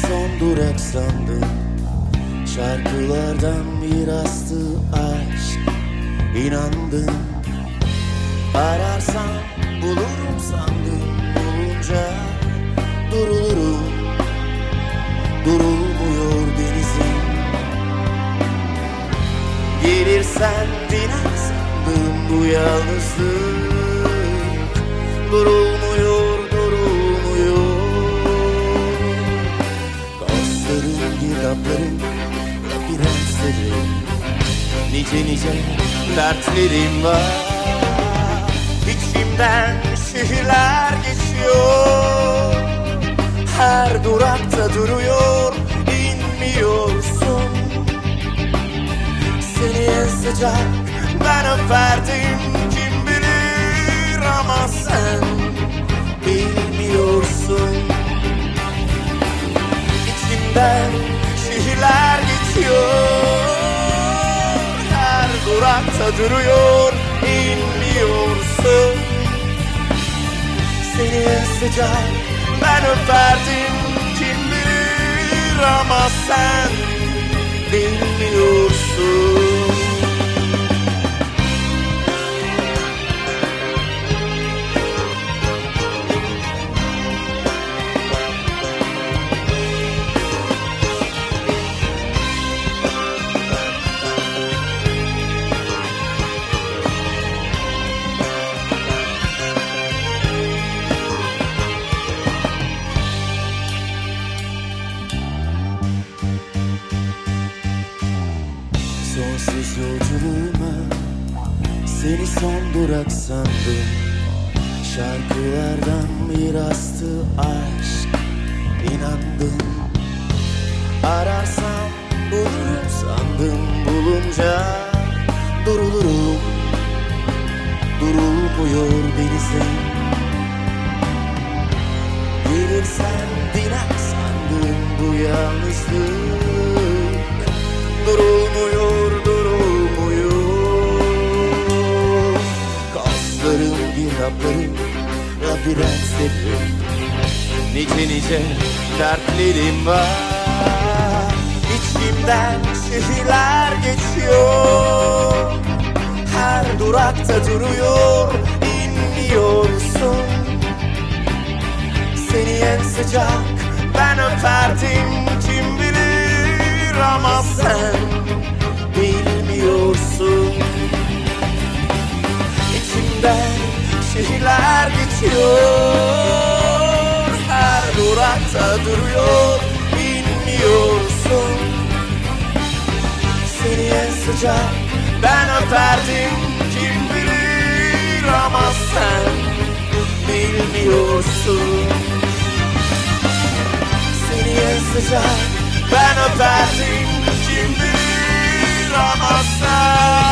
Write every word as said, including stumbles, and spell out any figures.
son durak sandım. Şarkılardan mirastı aşk, inandım. Ararsam bulurum sandım, bulunca durulurum. Durulmuyor denizim. Gelirsen diner sandım bu yalnızlık. Durulmuyor, durulmuyor. Gazların, girdapların, labirentlerim, nice nice dertlerim var. İçimden şehirler geçiyor. Her durakta duruyor, inmiyorsun. Seni en sıcak ben öperdim, kim bilir ama sen bilmiyorsun. İçimden şehirler geçiyor. Her durakta duruyor, inmiyorsun. Seni en sıcak ben öperdim, kim bilir ama sen bilmiyorsun. Sonsuz yolculuğuma seni son durak sandım. Şarkılardan mirastı aşk, inandım. Ararsam bulurum sandım, bulunca durulurum. Durulmuyor denizim. Gelirsen diner sandım bu yalnızlık. Durulmuyor, durulmuyor. Gazlarım, girdaplarım, labirentlerim, nice nice dertlerim var. İçimden şehirler geçiyor. Her durakta duruyor, inmiyorsun. Seni en sıcak ben öperdim, kim bilir ama sen bilmiyorsun. İçimden şehirler geçiyor. Her durakta duruyor, inmiyorsun. Seni en sıcak ben öperdim, kim bilir ama sen bilmiyorsun. Seni en sıcak ben öperdim, kim bilir ama sen